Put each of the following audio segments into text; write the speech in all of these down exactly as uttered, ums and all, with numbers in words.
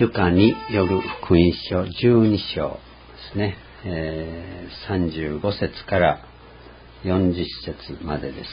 ルカによる福音書じゅうに章ですね、えー、さんじゅうご節からよんじゅっ節までです。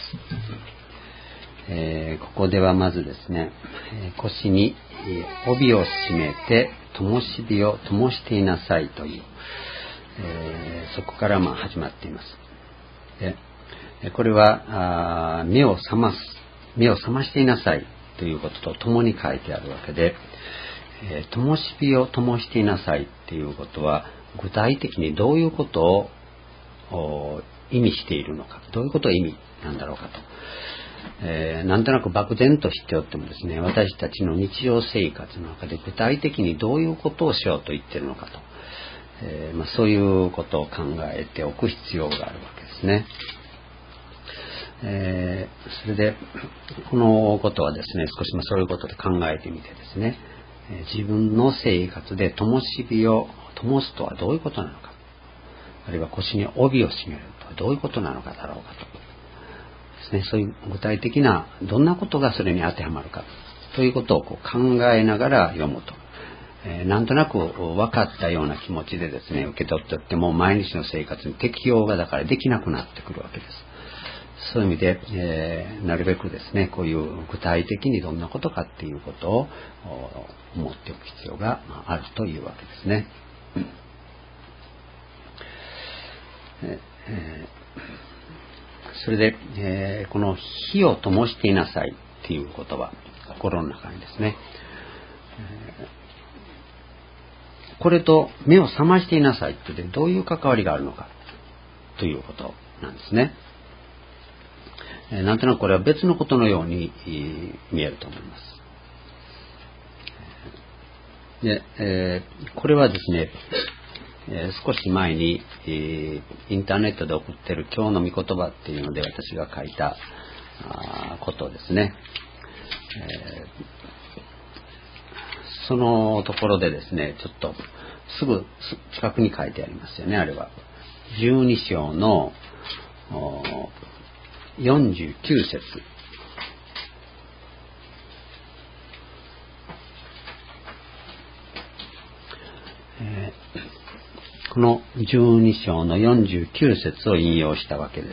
えー、ここではまずですね、腰に帯を締めて灯火を灯していなさいという、えー、そこからまあ始まっています。でこれはあ目を覚ます目を覚ましていなさいということと共に書いてあるわけで、えー、灯火を灯していなさいっていうことは具体的にどういうことを意味しているのか、どういうことを意味なんだろうかと、えー、なんとなく漠然と知っておってもですね、私たちの日常生活の中で具体的にどういうことをしようと言っているのかと、えーまあ、そういうことを考えておく必要があるわけですね。えー、それでこのことはですね、少しまあそういうことで考えてみてですね、えー、自分の生活で灯火を灯すとはどういうことなのか、あるいは腰に帯を締めるとはどういうことなのかだろうかとですね、そういう具体的などんなことがそれに当てはまるかということをこう考えながら読むと、えー、なんとなく分かったような気持ちでですね受け取っておっても毎日の生活に適用がだからできなくなってくるわけです。そういう意味で、えー、なるべくですねこういう具体的にどんなことかっていうことを思っておく必要があるというわけですね。えー、それで、えー、この火を灯していなさいっていう言葉、心の中にですね、えー、これと目を覚ましていなさいってどういう関わりがあるのかということなんですね。えー、なんとなくこれは別のことのように見えると思います。で、えー、これはですね、えー、少し前に、えー、インターネットで送ってる今日の御言葉っていうので私が書いたあことですね、えー、そのところでですねちょっとすぐ近くに書いてありますよね。あれはじゅうに章のよんじゅうきゅう節、えー、このじゅうに章のよんじゅうきゅう節を引用したわけです。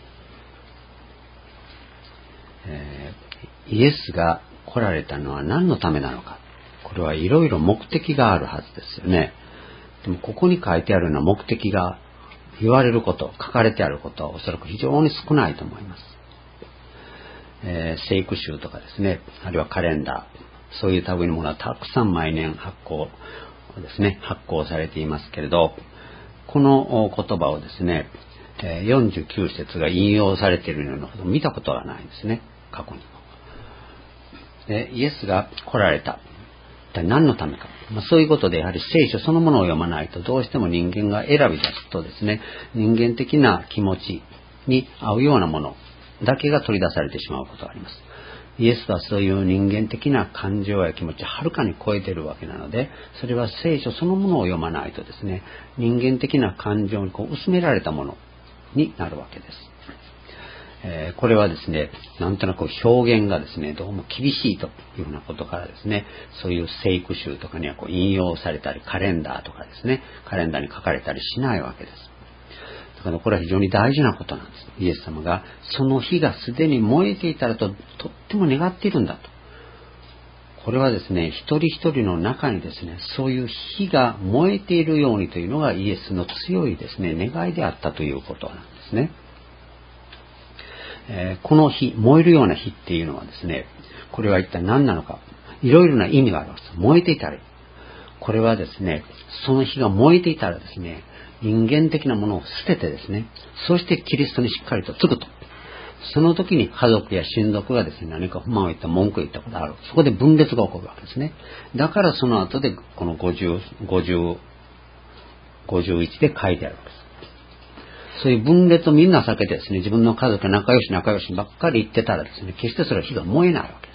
えー、イエスが来られたのは何のためなのか、これはいろいろ目的があるはずですよね。でもここに書いてあるような目的が言われること、書かれてあることはおそらく非常に少ないと思います。えー、聖句集とかですね、あるいはカレンダー、そういう類のものはたくさん毎年発行ですね、発行されていますけれど、この言葉をですね、よんじゅうきゅう節が引用されているようなことを見たことはないんですね、過去にも。でイエスが来られた、一体何のためか、まあ、そういうことでやはり聖書そのものを読まないとどうしても人間が選び出すとですね、人間的な気持ちに合うようなものだけが取り出されてしまうことがあります。イエスはそういう人間的な感情や気持ちをはるかに超えているわけなので、それは聖書そのものを読まないとですね、人間的な感情にこう薄められたものになるわけです。えー、これはですね、なんとなく表現がですね、どうも厳しいというようなことからですね、そういう聖句集とかにはこう引用されたり、カレンダーとかですね、カレンダーに書かれたりしないわけです。だからこれは非常に大事なことなんです。イエス様がその火がすでに燃えていたらととっても願っているんだと。これはですね、一人一人の中にですね、そういう火が燃えているようにというのがイエスの強いですね、願いであったということなんですね。えー、この火、燃えるような火っていうのはですね、これは一体何なのか、いろいろな意味があるわけです。燃えていたら、これはですね、その火が燃えていたらですね、人間的なものを捨ててですね、そしてキリストにしっかりとつくと。その時に家族や親族がですね、何か不満を言った、文句を言ったことがある。そこで分裂が起こるわけですね。だからその後でこのごじゅう、ごじゅう、ごじゅういちで書いてあるわけです。そういう分裂をみんな避けてですね、自分の家族仲良し仲良しばっかり言ってたらですね、決してそれは火が燃えないわけです。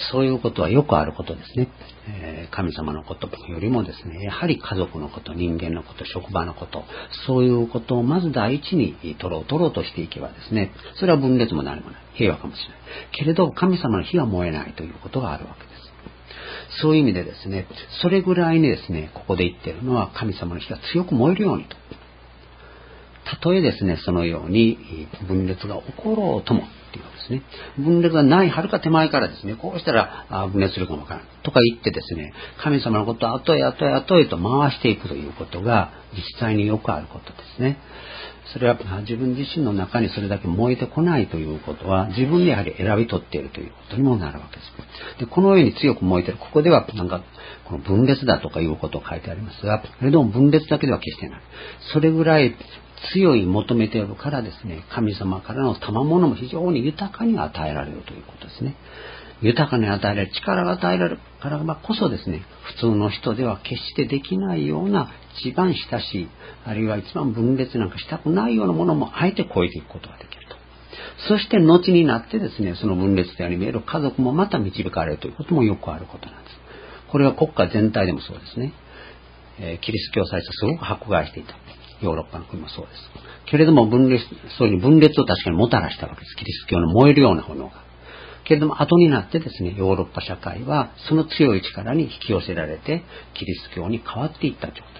そういうことはよくあることですね。えー、神様のことよりもですね、やはり家族のこと、人間のこと、職場のこと、そういうことをまず第一に取ろう取ろうとしていけばですね、それは分裂も何もない、平和かもしれない。けれど神様の火は燃えないということがあるわけです。 そういう意味でですね、それぐらいにですね、ここで言っているのは神様の火が強く燃えるようにと。たとえですね、そのように分裂が起ころうともっていうことですね。分裂がないはるか手前からですね、こうしたら分裂するかもわからないとか言ってですね、神様のことを後へ後へ後へと回していくということが実際によくあることですね。それは自分自身の中にそれだけ燃えてこないということは自分でやはり選び取っているということにもなるわけです。で、このように強く燃えている、ここではなんかこの分裂だとかいうことを書いてありますが、それでも分裂だけでは決してない。それぐらい強い求めているからですね、神様からの賜物も非常に豊かに与えられるということですね。豊かに与えられる、力が与えられるからこそですね、普通の人では決してできないような一番親しい、あるいは一番分裂なんかしたくないようなものもあえて超えていくことができると。そして後になってですね、その分裂的に見える家族もまた導かれるということもよくあることなんです。これは国家全体でもそうですね。えー、キリスト教最初すごく迫害していた。ヨーロッパの国もそうです。けれども分裂、そういう分裂を確かにもたらしたわけです。キリスト教の燃えるような炎が。けれども後になってですね、ヨーロッパ社会はその強い力に引き寄せられてキリスト教に変わっていったということ。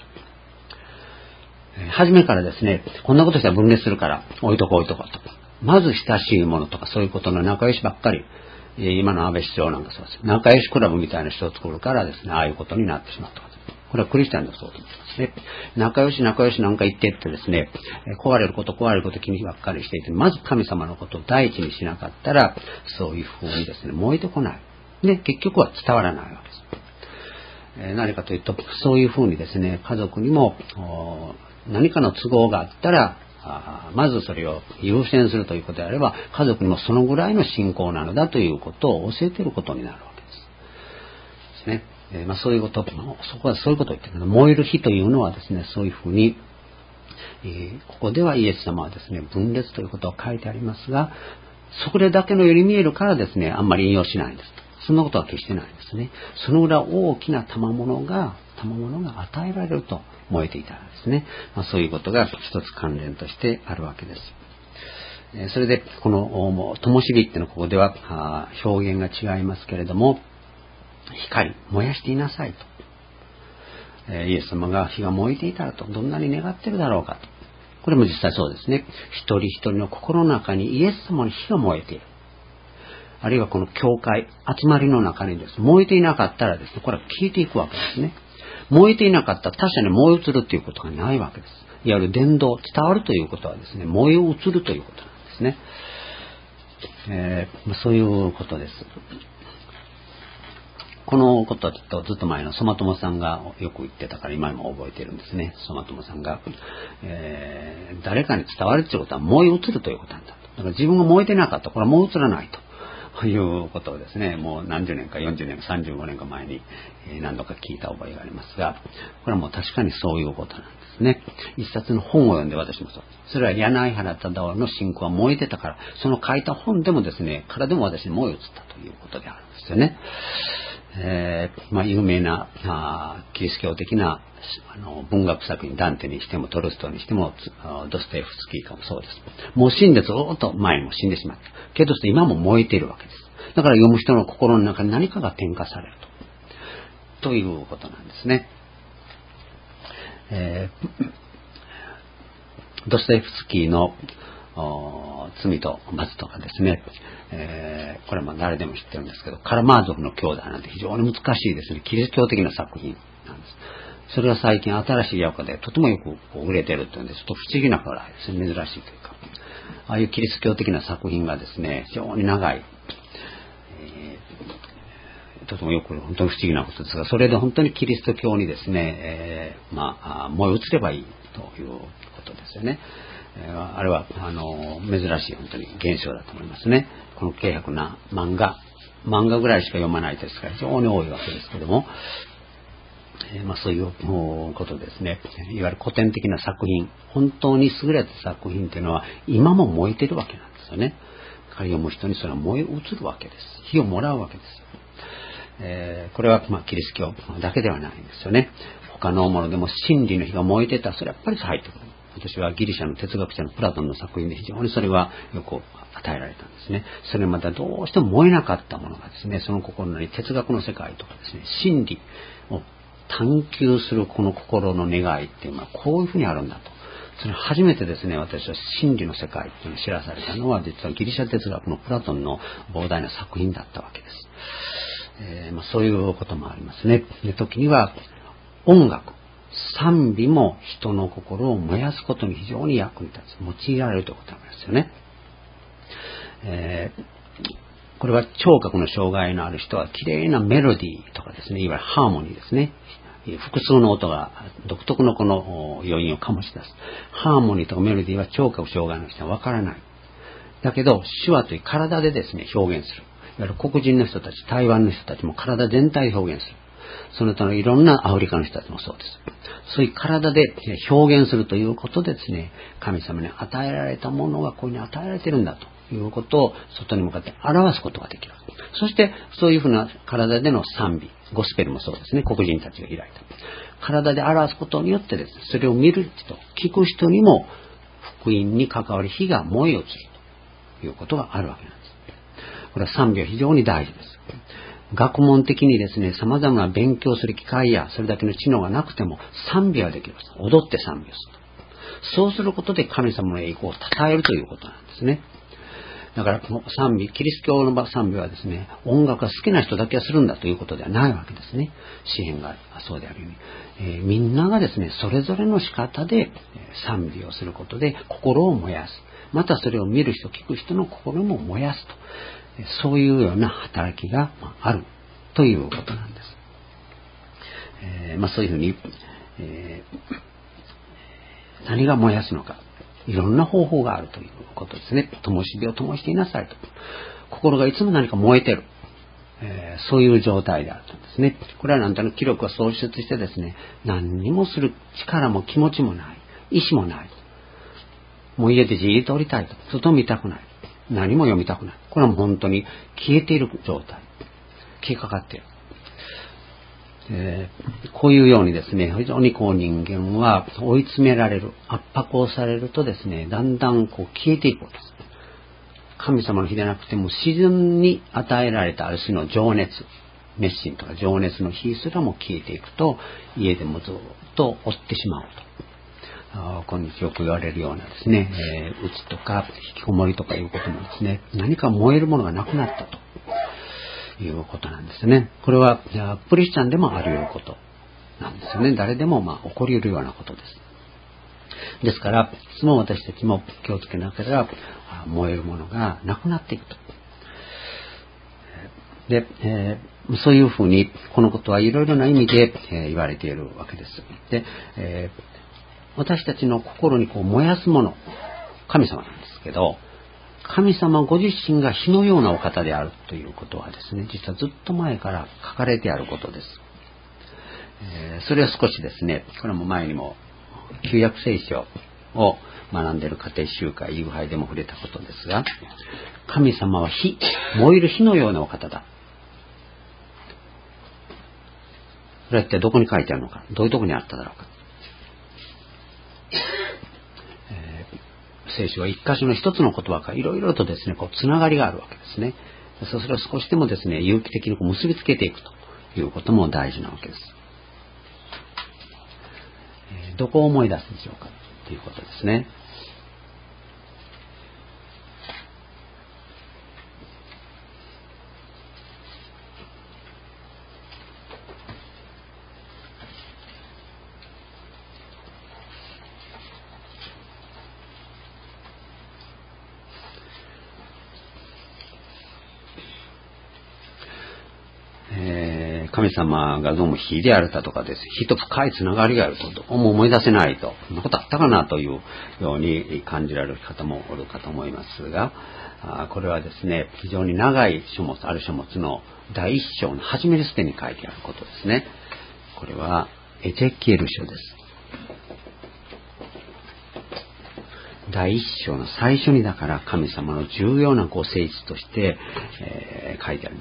えー、初めからですね、こんなことしたら分裂するから置いとこう置いとこうと。まず親しいものとかそういうことの仲良しばっかり、えー、今の安倍首相なんかそうです。仲良しクラブみたいな人を作るからですね、ああいうことになってしまったわけです。これはクリスチャンでもそうと思いますね。仲良し仲良しなんか言ってってですね、壊れること壊れること気にばっかりしていて、まず神様のことを第一にしなかったら、そういうふうにですね、燃えてこない。で、結局は伝わらないわけです。えー、何かというと、そういうふうにですね、家族にも何かの都合があったら、あまずそれを優先するということであれば、家族にもそのぐらいの信仰なのだということを教えていることになるわけです。ですね。えーまあ、そういうこと、そこはそういうことを言ってるけど、燃える火というのはですね、そういうふうに、えー、ここではイエス様はですね、分裂ということを書いてありますが、それだけのように見えるからですね、あんまり引用しないんです。そんなことは決してないんですね。その裏大きな賜物が、賜物が与えられると燃えていたらですね、まあ、そういうことが一つ関連としてあるわけです。えー、それで、この、灯火っていうのはここでは表現が違いますけれども、光、燃やしていなさいと、えー、イエス様が火が燃えていたらとどんなに願ってるだろうかと。これも実際そうですね。一人一人の心の中にイエス様の火が燃えている。あるいはこの教会、集まりの中にです、燃えていなかったらですね、これは消えていくわけですね。燃えていなかったら他者に燃え移るということがないわけです。いわゆる伝道、伝わるということはですね、燃え移るということなんですね。えー、そういうことです。このことはきっとずっと前のソマトモさんがよく言ってたから今も覚えているんですね。ソマトモさんが、えー、誰かに伝わるということは燃え移るということなんだと。だから自分が燃えてなかったらこれは燃え移らないということをですね、もう何十年かよんじゅうねんかさんじゅうごねんか前に何度か聞いた覚えがありますが、これはもう確かにそういうことなんですね。一冊の本を読んで私もそう。それは柳原忠夫の信仰は燃えてたから、その書いた本でもですね、からでも私に燃え移ったということであるんですよね。えーまあ、有名なあキリスト教的なあの文学作品、ダンテにしてもトルストイにしてもドストエフスキーかもそうです。もう死んでずっと前にも死んでしまったけど今も燃えているわけです。だから読む人の心の中に何かが転化されるとということなんですね。えー、ドストエフスキーの罪と罰とかですね、えー、これは誰でも知ってるんですけど、カラマーゾフの兄弟なんて非常に難しいですね、キリスト教的な作品なんです。それは最近新しい訳でとてもよく売れてるというんで、ちょっと不思議なくらいですね、珍しいというか、ああいうキリスト教的な作品がですね、非常に長い、えー、とてもよく本当に不思議なことですが、それで本当にキリスト教にですね、えー、まあ燃え移ればいいということですよね。あれはあの珍しい本当に現象だと思いますね。この軽薄な漫画漫画ぐらいしか読まないですから非常に多いわけですけども、えーまあ、そういうことですね。いわゆる古典的な作品、本当に優れた作品というのは今も燃えてるわけなんですよね。彼読む人にそれは燃え移るわけです。火をもらうわけですよ。えー、これは、まあ、キリスト教だけではないんですよね。他のものでも真理の火が燃えてたらそれはやっぱり入ってくる。私はギリシャの哲学者のプラトンの作品で非常にそれはよく与えられたんですね。それまたどうしても燃えなかったものがですね、その心に哲学の世界とかですね、真理を探求するこの心の願いっていうのはこういうふうにあるんだと。それ初めてですね、私は真理の世界っていうのを知らされたのは、実はギリシャ哲学のプラトンの膨大な作品だったわけです。えーまあ、そういうこともありますね。で、時には音楽、賛美も人の心を燃やすことに非常に役に立つ、用いられるということなんですよね。えー、これは聴覚の障害のある人は綺麗なメロディーとかですね、いわゆるハーモニーですね。複数の音が独特のこの余韻を醸し出す。ハーモニーとかメロディーは聴覚障害の人はわからない。だけど、手話という体でですね、表現する。いわゆる黒人の人たち、台湾の人たちも体全体を表現する。その他のいろんなアフリカの人たちもそうです。そういう体で表現するということでですね、神様に与えられたものがここに与えられているんだということを外に向かって表すことができる。そしてそういうふうな体での賛美、ゴスペルもそうですね、黒人たちが開いた。体で表すことによってですね、それを見る人、聞く人にも福音に関わる火が燃え移るということがあるわけなんです。これは賛美は非常に大事です。学問的にですね、様々な勉強する機会や、それだけの知能がなくても、賛美はできます。踊って賛美をすると。そうすることで神様の栄光を称えるということなんですね。だから、この賛美、キリスト教の賛美はですね、音楽が好きな人だけがするんだということではないわけですね。詩篇がそうであるように。えー、みんながですね、それぞれの仕方で賛美をすることで心を燃やす。またそれを見る人、聞く人の心も燃やすと。そういうような働きがあるということなんです。えーまあ、そういうふうに、えー、何が燃やすのか、いろんな方法があるということですね。灯火を灯していなさいと。心がいつも何か燃えてる、えー、そういう状態であるとですね。これはなんとなく気力が喪失してですね、何にもする力も気持ちもない、意志もない。もう家でじーっとおりたいと。外見たくない。何も読みたくない。これはもう本当に消えている状態。消えかかっている。えー、こういうようにですね、非常にこう人間は追い詰められる、圧迫をされるとですね、だんだんこう消えていくんです。神様の火でなくても自然に与えられたある種の情熱、熱心とか情熱の火すらも消えていくと、家でもずっと追ってしまうと。今日よく言われるようなですね、えー、うつとか引きこもりとかいうこともですね、何か燃えるものがなくなったということなんですね。これはクリスチャンでもあり得ることなんですよね。誰でもまあ起こり得るようなことです。ですから、いつも私たちも気をつけなければ燃えるものがなくなっていくと。で、えー、そういうふうにこのことはいろいろな意味で、えー、言われているわけです。で、えー私たちの心にこう燃やすもの、神様なんですけど、神様ご自身が火のようなお方であるということはですね、実はずっと前から書かれてあることです。えー、それは少しですね、これも前にも旧約聖書を学んでいる家庭集会、夕拝でも触れたことですが、神様は火、燃える火のようなお方だ。それは一体どこに書いてあるのか、どういうところにあっただろうか。えー、聖書は一箇所の一つの言葉からいろいろとですね、こうつながりがあるわけですね。それを少しでもですね、有機的にこう結びつけていくということも大事なわけです。えー、どこを思い出すでしょうかということですね。神様がどうも火であるだとかです。火と深いつながりがあると、どうも思い出せないと。そんなことあったかなというように感じられる方もおるかと思いますが、これはですね、非常に長い書物、ある書物の第一章の初めにすでに書いてあることですね。これはエゼキエル書です。第一章の最初にだから神様の重要なご聖地として、えー、書いてあります。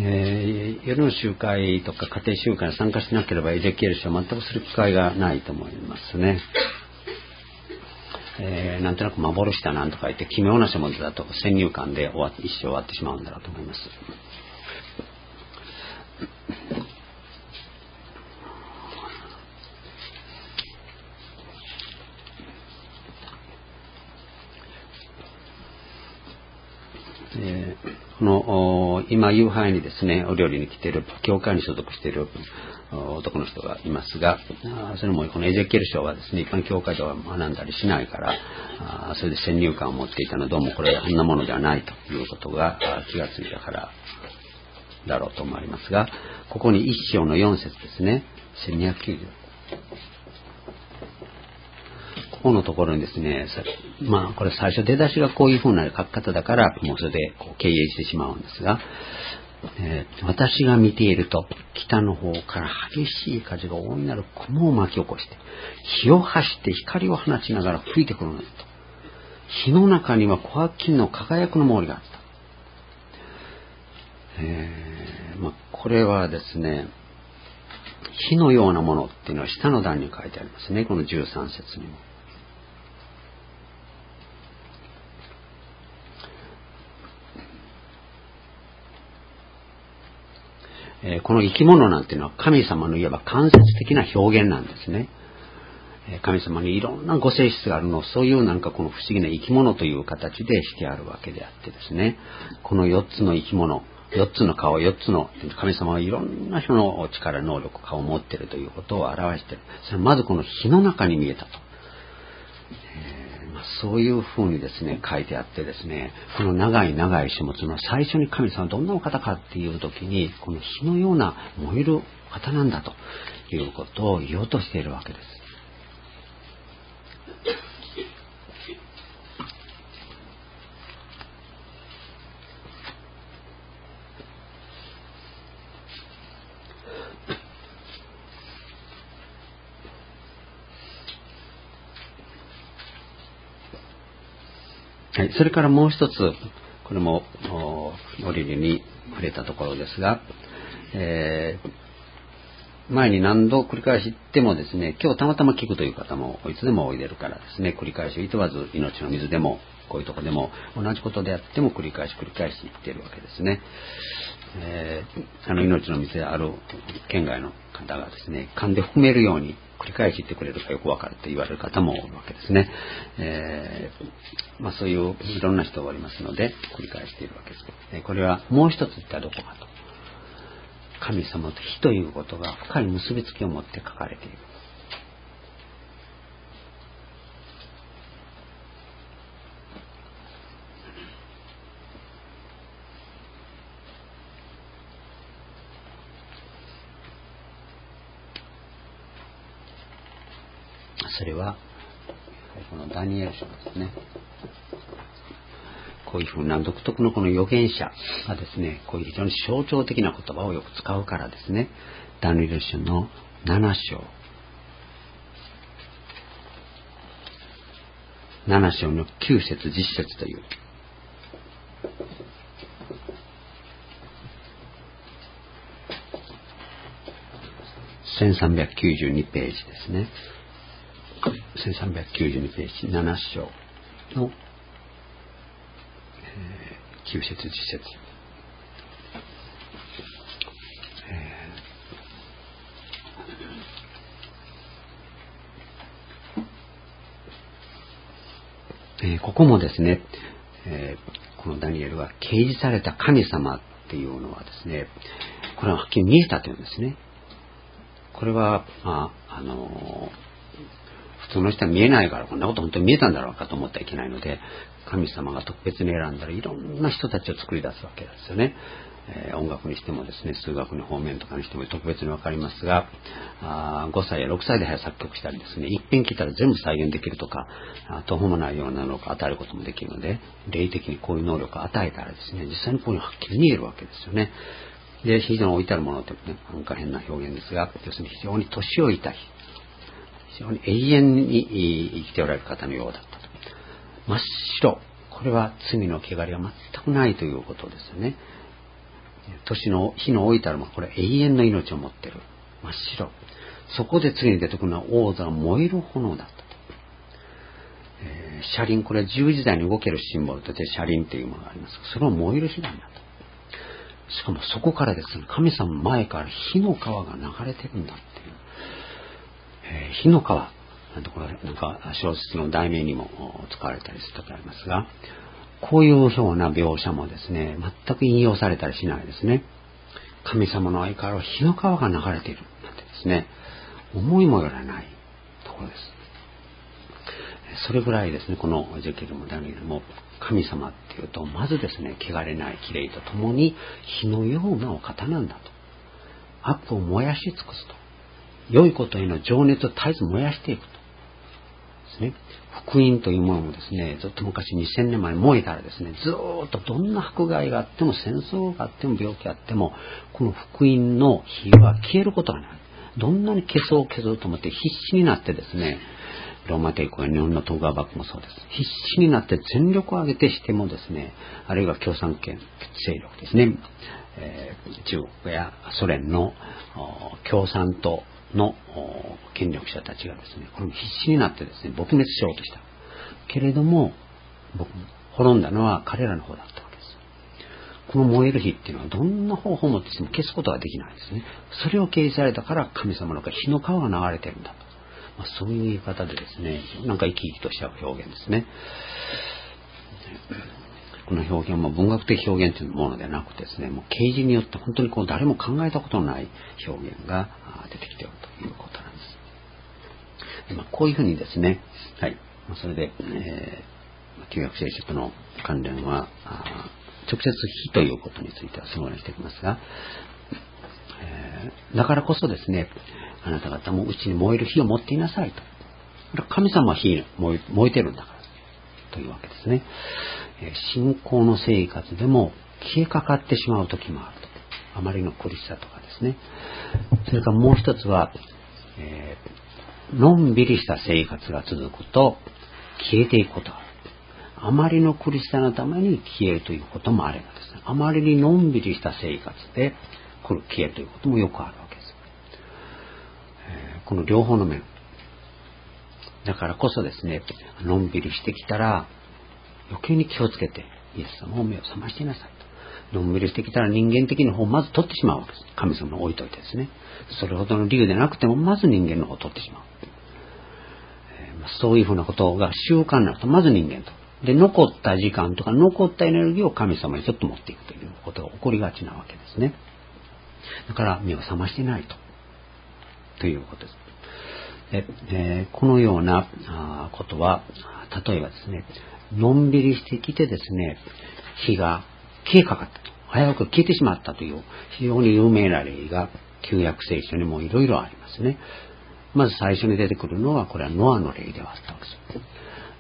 えー、夜の集会とか家庭集会に参加しなければエゼキエル書は全くする機会がないと思いますね。えー、なんとなく幻だなんとか言って奇妙な書物だと先入観で終わ一生終わってしまうんだろうと思います。えー、この今夕飯にですねお料理に来ている教会に所属している男の人がいますが、それもこのエゼキエル書はですね一般教会では学んだりしないから、それで先入観を持っていたのはどうもこれはあんなものではないということが気がついたからだろうと思われますが、ここに一章の四節ですね、せんにひゃくきゅうじゅうここのところにですね、まあこれ最初出だしがこういう風な書き方だからもうそれでこう経営してしまうんですが、えー、私が見ていると北の方から激しい風が大いなる雲を巻き起こして火を発して光を放ちながら吹いてくるのだと。火の中には小悪金の輝くの毛利があった。えーまあ、これはですね、火のようなものっていうのは下の段に書いてありますね、このじゅうさん節にも。えー、この生き物なんていうのは神様のいわば間接的な表現なんですね。えー、神様にいろんなご性質があるのをそういうなんかこの不思議な生き物という形でしてあるわけであってですね、このよっつの生き物、よっつの顔、よっつの神様はいろんな人の力、能力、顔を持っているということを表している。それはまずこの火の中に見えたと。えーまあ、そういうふうにですね書いてあってですね、この長い長い書物の最初に神様はどんなお方かっていう時にこの火のような燃える方なんだということを言おうとしているわけです。はい、それからもう一つ、これもおリリに触れたところですが、えー、前に何度繰り返し言ってもですね、今日たまたま聞くという方もいつでもおいでるからですね、繰り返しいとわず命の水でもこういうとこでも同じことであっても繰り返し繰り返し言っているわけですね。えー、あの命の水である県外の方がですね、勘で含めるように繰り返し言ってくれるかよくわかると言われる方もおるわけですね。えーまあ、そういういろんな人がおりますので繰り返しているわけです。これはもう一つ言ったらどこかと、神様と火ということが深い結びつきを持って書かれている。それはこのダニエル書ですね。こういうふうな独特のこの預言者がですね、こういう非常に象徴的な言葉をよく使うからですね、ダニエル書のなな章、なな章のきゅう節じゅっ節というせんさんびゃくきゅうじゅうにページですね。せんさんびゃくきゅうじゅうにページなな章の、えー、きゅう節じゅっ節、えーえー、ここもですね、えー、このダニエルは掲示された神様っていうのはですね、これははっきり見えたというんですね。これは、まあ、あのー普通の人は見えないからこんなこと本当に見えたんだろうかと思ってはいけないので、神様が特別に選んだらいろんな人たちを作り出すわけですよね。えー、音楽にしてもですね、数学の方面とかにしても特別に分かりますが、あごさいやろくさいで作曲したりですね、一遍聴いたら全部再現できるとか、途方もないような能力を与えることもできるので、霊的にこういう能力を与えたらですね、実際にこういうのははっきり見えるわけですよね。で、非常に置いてあるものってね、なんか変な表現ですが、要するに非常に年老いた人、非常に永遠に生きておられる方のようだったと。真っ白、これは罪の汚れが全くないということですよね。 年の火の置いたらもこれ永遠の命を持ってる。真っ白。そこで次に出てくるのは王座が燃える炎だったと。えー、車輪、これは十字座に動けるシンボルとして車輪というものがあります。それは燃える火なんだと。しかもそこからですね、神様前から火の川が流れてるんだっていう。えー、火の川。なんてこれなんか小説の題名にも使われたりするときありますが、こういうような描写もですね、全く引用されたりしないですね。神様の愛から火の川が流れているなんてですね、思いもよらないところです。それぐらいですね、このエゼキエルもダニエルも神様っていうと、まずですね、汚れない綺麗とともに火のようなお方なんだと。悪を燃やし尽くすと。良いことへの情熱を絶えず燃やしていくと。ですね。福音というものもですね、ずっと昔にせんねんまえに燃えたらですね、ずーっとどんな迫害があっても戦争があっても病気があっても、この福音の火は消えることがない。どんなに消そう消そうと思って必死になってですね、ローマ帝国や日本の東側幕府もそうです。必死になって全力を挙げてしてもですね、あるいは共産権勢力ですね、えー、中国やソ連の共産党の権力者たちがですね、これも必死になってですね、撲滅しようとした。けれども、僕、滅んだのは彼らの方だったわけです。この燃える火っていうのはどんな方法をもってしても消すことができないですね。それを掲示されたから神様の火の川が流れてるんだと。まあ、そういう言い方でですね、なんか生き生きとした表現ですね。この表現も文学的表現というものではなくてですね、もう啓示によって本当にこう誰も考えたことのない表現が出てきているということなんです。でまあ、こういうふうにですね、はい、それで、えー、旧約聖書との関連は直接火ということについてはそのようにしていきますが、えー、だからこそですね、あなた方もうちに燃える火を持っていなさいと。神様は火燃え、燃えてるんだからというわけですね。信仰の生活でも消えかかってしまう時もあると。あまりの苦しさとかですね。それからもう一つは、えー、のんびりした生活が続くと消えていくことがある。あまりの苦しさのために消えるということもあればですね、あまりにのんびりした生活で来る消えるということもよくあるわけです。えー、この両方の面。だからこそですね、のんびりしてきたら余計に気をつけて、イエス様を目を覚ましていなさいと。のんびりしてきたら人間的な方をまず取ってしまうわけです。神様を置いといてですね。それほどの理由でなくても、まず人間の方を取ってしまう。えー、そういうふうなことが習慣になると、まず人間と。で、残った時間とか、残ったエネルギーを神様にちょっと持っていくということが起こりがちなわけですね。だから、目を覚ましていないと。ということです。でえー、このようなことは、例えばですね、のんびりしてきてですね、火が消えかかったと。危うく消えてしまったという非常に有名な例が旧約聖書にもいろいろありますね。まず最初に出てくるのは、これはノアの例ではあったわけです。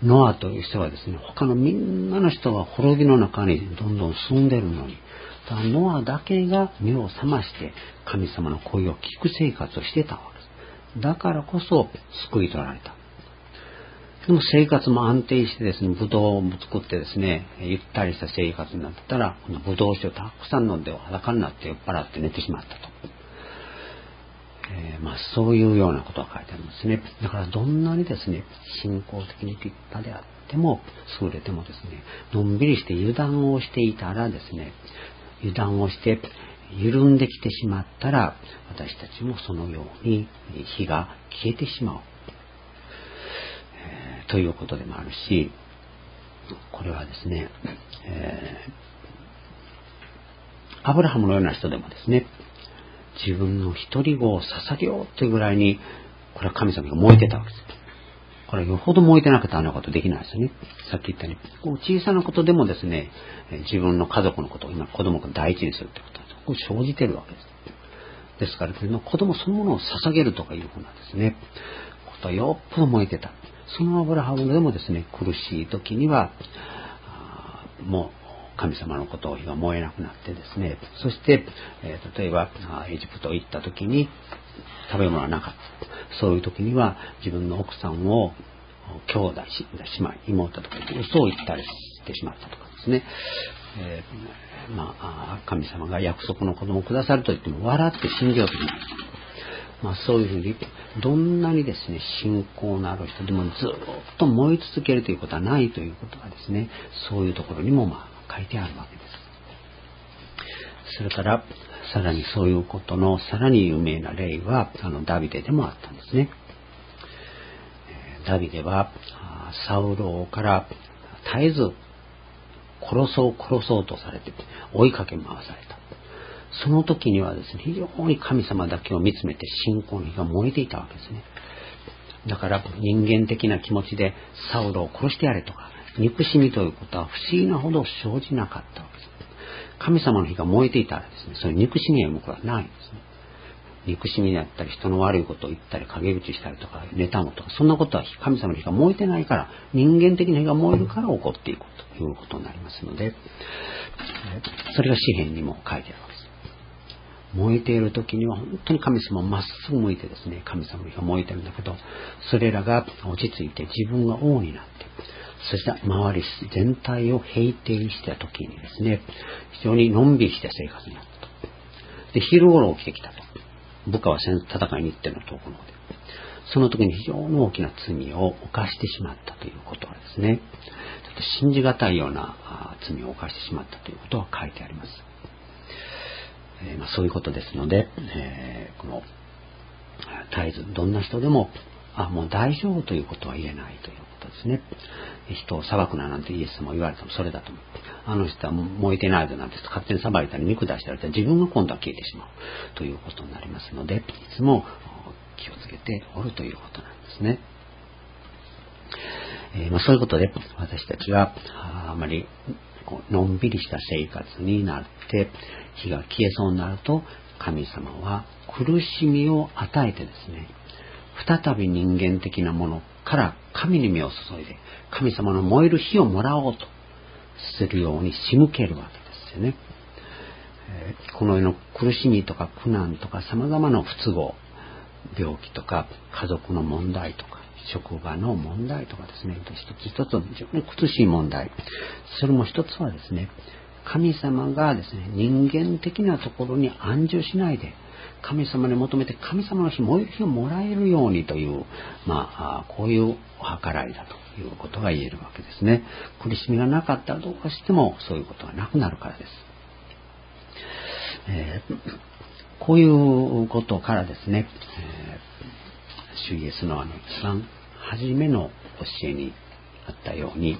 ノアという人はですね、他のみんなの人は滅びの中にどんどん住んでるのに、ただノアだけが目を覚まして神様の声を聞く生活をしてたわけです。だからこそ救い取られた。でも生活も安定してですね、ブドウを作ってですね、ゆったりした生活になったら、このブドウ酒をたくさん飲んで裸になって酔っ払って寝てしまったと。えー、まあそういうようなことが書いてありますね。だからどんなにですね、信仰的に立派であっても、優れてもですね、のんびりして油断をしていたらですね、油断をして緩んできてしまったら、私たちもそのように火が消えてしまう。えー、ということでもあるし、これはですね、えー、アブラハムのような人でもですね、自分の一人子を捧げようというぐらいに、これは神様が燃えてたわけです。これはよほど燃えてなかったらあんなことできないですよね。さっき言ったように、小さなことでもですね、自分の家族のことを今子供を第一にするということは、これ生じているわけです。ですから、子供そのものを捧げるとかいうふうなですね、ことはよっぽど燃えてた。そのアブラハムでもですね、苦しい時には、もう神様のことが燃えなくなってですね、そして、えー、例えばエジプト行った時に食べ物がなかった。そういう時には自分の奥さんを兄弟、姉妹、妹とかに嘘を言ったりしてしまったとか、 ですね、えーまあ、神様が約束の子供をくださると言っても笑って信じようとしない。まあ、そういうふうにどんなにですね信仰のある人でもずっと燃え続けるということはないということがですね、そういうところにもまあ書いてあるわけです。それからさらにそういうことのさらに有名な例はあのダビデでもあったんですね。ダビデはサウロ王から絶えず殺そう殺そうとされて追いかけ回された。その時にはですね、非常に神様だけを見つめて信仰の火が燃えていたわけですね。だから人間的な気持ちでサウロを殺してやれとか憎しみということは不思議なほど生じなかったわけです。神様の火が燃えていたらですね、そういう憎しみや向こうはないんですね。憎しみだったり人の悪いことを言ったり陰口したりとか妬むとか、そんなことは神様の火が燃えてないから、人間的な火が燃えるから起こっていくということになりますので、それが詩篇にも書いてあるわけです。燃えている時には本当に神様をまっすぐ向いてですね、神様の火が燃えてるんだけど、それらが落ち着いて自分が王になって、そして周り全体を平定した時にですね、非常にのんびりした生活になったと。で、昼頃起きてきたと。部下は戦いに行っての遠くの方で。その時に非常に大きな罪を犯してしまったということはですね、ちょっと信じがたいような罪を犯してしまったということが書いてあります。えーまあ、そういうことですので、えー、この絶えずどんな人でもあもう大丈夫ということは言えないということですね。人を裁くななんてイエスも言われたのそれだと思う。あの人は燃えてないぞなんて勝手に裁いたり見下したりしたら自分が今度は消えてしまうということになりますので、いつも気をつけておるということなんですね。えーまあ、そういうことで私たちがあまりのんびりした生活になって火が消えそうになると、神様は苦しみを与えてですね、再び人間的なものから神に目を注いで神様の燃える火をもらおうとするように仕向けるわけですよね。えー、この世の苦しみとか苦難とか様々な不都合、病気とか家族の問題とか職場の問題とかですね、一つ一つ非常に苦しい問題、それも一つはですね、神様がですね、人間的なところに安住しないで神様に求めて神様の火、燃える火をもらえるようにという、まあ、こういうお計らいだということが言えるわけですね。苦しみがなかったらどうしてもそういうことがなくなるからです。えー、こういうことからですね、えー、主イエスのあの一番初めの教えにあったように、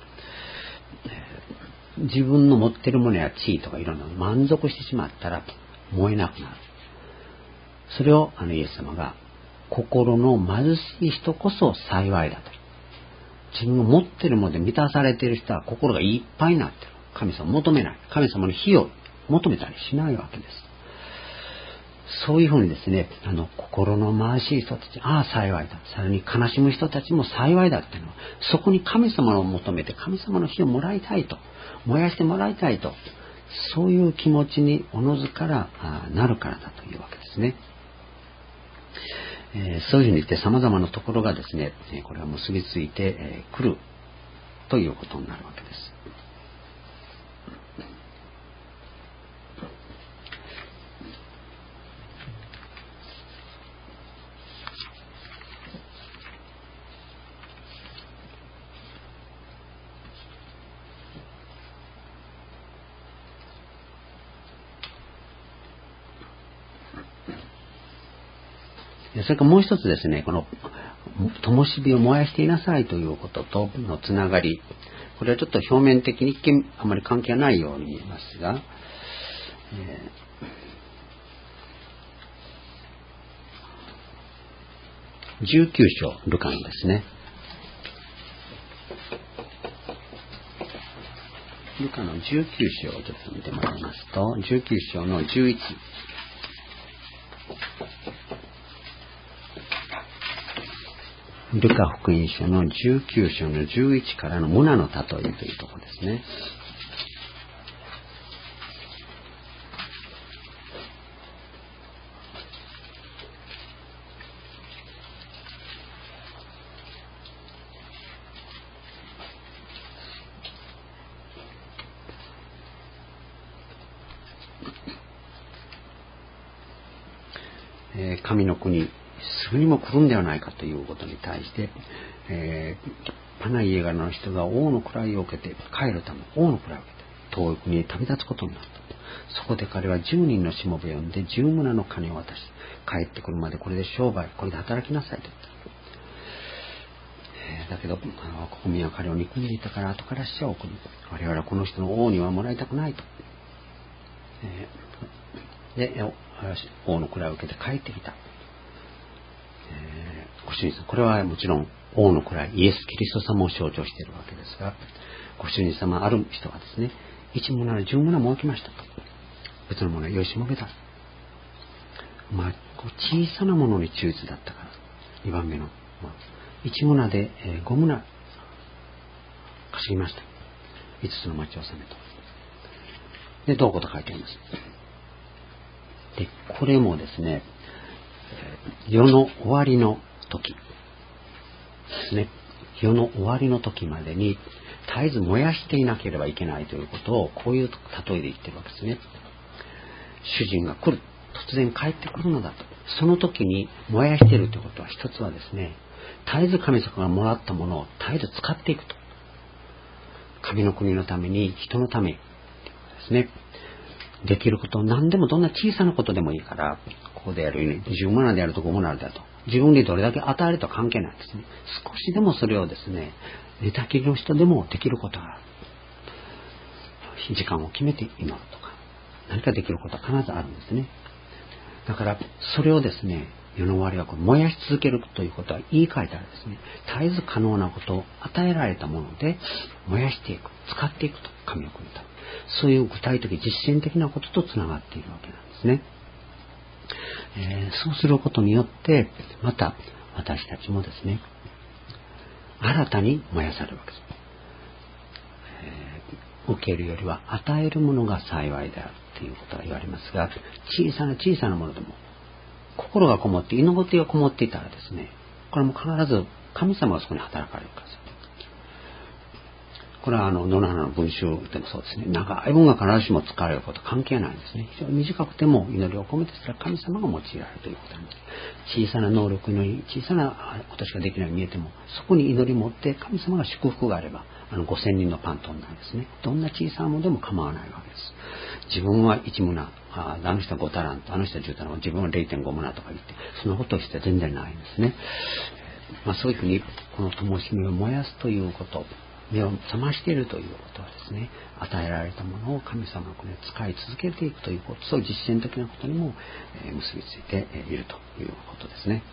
えー、自分の持っているものや地位とかいろんな満足してしまったら燃えなくなる。それをあのイエス様が心の貧しい人こそ幸いだと。自分が持っているもので満たされている人は心がいっぱいになっている。神様を求めない。神様の火を求めたりしないわけです。そういうふうにですね、あの心の貧しい人たち、ああ幸いだ。さらに悲しむ人たちも幸いだっていうのは、そこに神様を求めて神様の火をもらいたいと、燃やしてもらいたいと、そういう気持ちにおのずからなるからだというわけですね。えー、そういうふうに言って様々なところがですね、これは結びついてくるということになるわけです。それからもう一つですね、この灯火を燃やしていなさいということとのつながり、これはちょっと表面的に一見あまり関係がないように見えますが、えー、じゅうきゅう章ルカのですね、ルカのじゅうきゅう章をちょっと見てもらいますと、じゅうきゅう章のじゅういち、ルカ福音書のじゅうきゅう章のじゅういちからの村の例えというところですね。 えー、神の国すぐにも来るんではないかということに対して、えー、パナイエガの人が王の位を受けて帰るため、王の位を受けて遠い国へ旅立つことになった。そこで彼はじゅうにんのしもべを呼んでじゅう棟の金を渡し、帰ってくるまでこれで商売、これで働きなさいと言った。えー、だけど国民は彼を憎んでいたから後から死者を送り、我々はこの人の王にはもらいたくないと、えー、で王の位を受けて帰ってきた。えー、ご主人さん、これはもちろん王の位、イエス・キリスト様を象徴しているわけですが、ご主人様ある人がですね、一棟なら十棟設けましたと。別のものはよしもべだ。まあ、小さなものに忠実だったから。にばんめの、まあ、一棟で、えー、五棟稼ぎました。五つの町を治めと。で、どうこと書いてあります。で、これもですね、世の終わりの時ですね。世の終わりの時までに絶えず燃やしていなければいけないということをこういう例えで言ってるわけですね。主人が来る、突然帰ってくるのだと。その時に燃やしているということは、一つはですね、絶えず神様がもらったものを絶えず使っていくと。神の国のために、人のためにですね、できることを何でも、どんな小さなことでもいいから、ここでやるようにじゅう棟であるとご棟であると、自分でどれだけ与えると関係ないですね。少しでもそれをですね、寝たきりの人でもできることがある。時間を決めて祈るとか、何かできることは必ずあるんですね。だからそれをですね、世の終わりはこれ燃やし続けるということは言い換えたらですね、絶えず可能なことを与えられたもので燃やしていく、使っていくと、神の国と、そういう具体的実践的なこととつながっているわけなんですね。えー、そうすることによってまた私たちもですね、新たに燃やされるわけです。えー、受けるよりは与えるものが幸いであるということが言われますが、小さな小さなものでも心がこもって、祈りがこもっていたらですね、これも必ず神様がそこに働かれるからです。これはあの野々花の文集でもそうですね。長い文が必ずしも使われることは関係ないんですね。非常に短くても祈りを込めてしたら神様が用いられるということなんです。小さな能力に小さなことしかできないように見えても、そこに祈りを持って神様が祝福があれば、あのごせんにんのパンと同じですね。どんな小さなものでも構わないわけです。自分は一棟、あの人はごタラント、あの人はじゅうタラント、自分は れいてんご 棟とか言って、そんなことをして全然ないんですね。まあ、そういうふうにこの灯火を燃やすということ、目を覚ましているということはですね、与えられたものを神様の国で使い続けていくということ、そういう実践的なことにも、えー、結びついているということですね。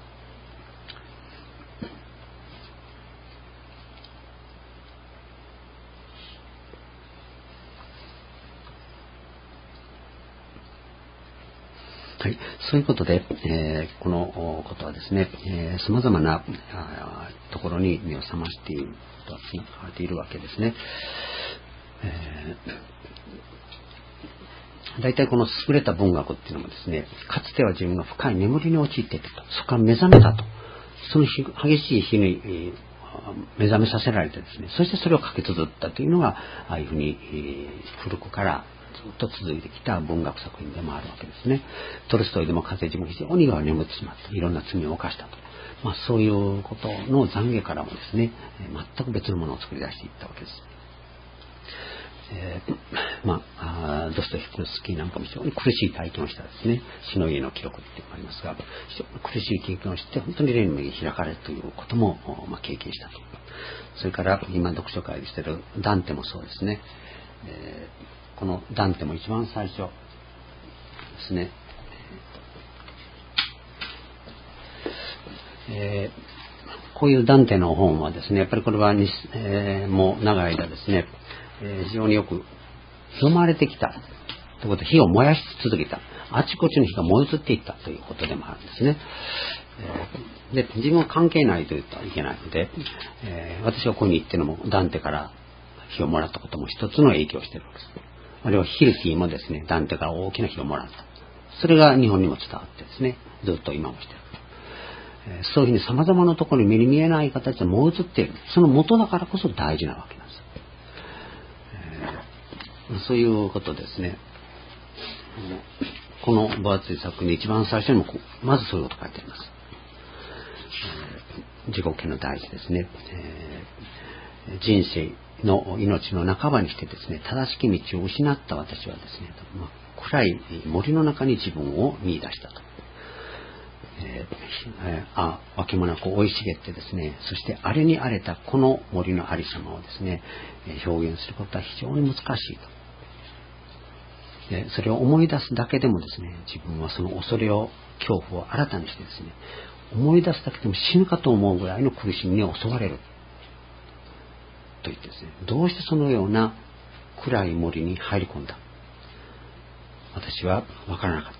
はい、そういうことで、えー、このことはですね、えー、様々なところに目を覚ましているとはつながっているわけですね。えー、大体この優れた文学っていうのもですね、かつては自分が深い眠りに陥っていたと、そこから目覚めたと、その激しい日に、えー、目覚めさせられてですね、そしてそれを書き綴ったというのが、ああいうふうに、えー、古くからずっと続いてきた文学作品でもあるわけですね。トルストイでも風邪も非常に眠ってしまった、いろんな罪を犯したと、まあ、そういうことの懺悔からもですね、全く別のものを作り出していったわけです。えー、まあ、ドストエフスキーなんかも非常に苦しい体験をしたですね、死の家の記録っていうのがありますが、非常に苦しい経験をして本当に霊の目に開かれるということも、まあ、経験したと。それから今読書会でしているダンテもそうですね。えー、このダンテも一番最初ですね、えー、こういうダンテの本はですね、やっぱりこれは、えー、もう長い間ですね、えー、非常によく読まれてきたということで、火を燃やし続けた、あちこちの火が燃え移っていったということでもあるんですね。えー、で自分は関係ないと言ったらいけないので、えー、私はここに行ってのもダンテから火をもらったことも一つの影響をしているわけです。あるいはヒルキーもですね、ダンテから大きな火をもらった。それが日本にも伝わってですね、ずっと今もしている。そういうふうに様々なところに目に見えない形で燃え移っている。その元だからこそ大事なわけなんです。えー、そういうことですね。 この分厚い作品で一番最初にもまずそういうこと書いてあります。えー、自己権の大事ですね、えー、人生の命の半ばにしてですね、正しき道を失った私はですね、まあ、暗い森の中に自分を見出したと。えー、あわけもなく生い茂ってですね、そして荒れに荒れたこの森のありさまをですね、表現することは非常に難しいと。でそれを思い出すだけでもですね、自分はその恐れを恐怖を新たにしてですね、思い出すだけでも死ぬかと思うぐらいの苦しみに襲われると言ってですね、どうしてそのような暗い森に入り込んだ、私は分からなかった。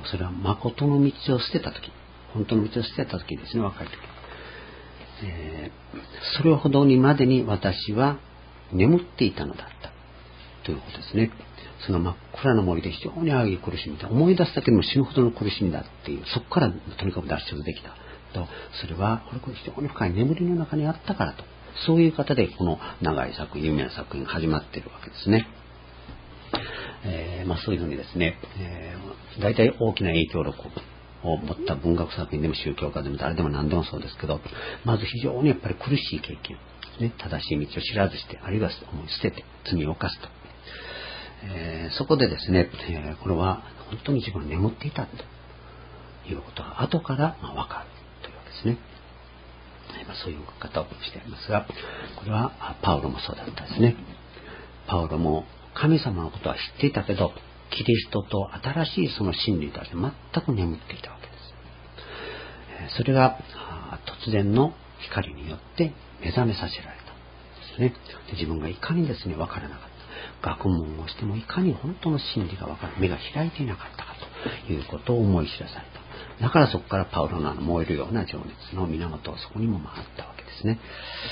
それは誠の道を捨てたとき、本当の道を捨てたときですね、若いとき、えー、それほどにまでに私は眠っていたのだったということですね。その真っ暗な森で非常にああいう苦しみだ、思い出すだけでも死ぬほどの苦しみだっていう、そこからとにかく脱出できたと。それはこれ非常に深い眠りの中にあったからと、そういう方でこの長い作品、有名な作品が始まっているわけですね。えーまあ、そういうふうにですね、えー、大体大きな影響力を持った文学作品でも宗教家でも誰でも何でもそうですけど、まず非常にやっぱり苦しい経験、ね、正しい道を知らずして、あるいは思い捨てて罪を犯すと、えー、そこでですね、えー、これは本当に自分は眠っていたということが後からまあ分かるというわけですね。まあ、そういう書き方をしてありますが、これはパウロもそうだったですね。パウロも神様のことは知っていたけど、キリストと新しいその真理に対して全く眠っていたわけです。それが突然の光によって目覚めさせられたですね。で自分がいかにですね分からなかった、学問をしてもいかに本当の真理が分から目が開いていなかったかということを思い知らされた。だからそこからパウロのあの燃えるような情熱の源はそこにも回ったわけですね。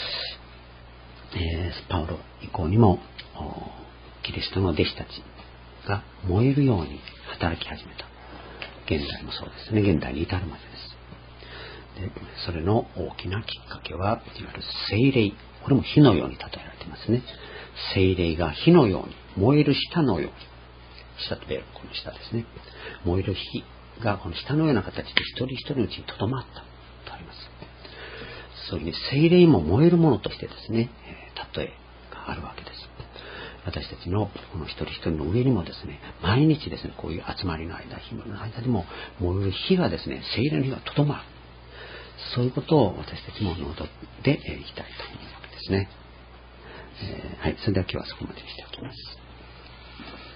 えー、パウロ以降にもキリストの弟子たちが燃えるように働き始めた。現代もそうですね。現代に至るまでです。でそれの大きなきっかけはいわゆる聖霊、これも火のように例えられていますね。聖霊が火のように燃える舌のように、舌というこの舌ですね、燃える火がこの舌のような形で一人一人のうちにとどまったとあります。そういうに聖霊も燃えるものとしてですね、例えがあるわけです。私たちのこの一人一人の上にもですね、毎日ですね、こういう集まりの間、日々の間でも燃える火がですね、聖霊の火がとどまる。そういうことを私たちも望んでいきたいと思うわけですね。えー、はい、それでは今日はそこまでにしておきます。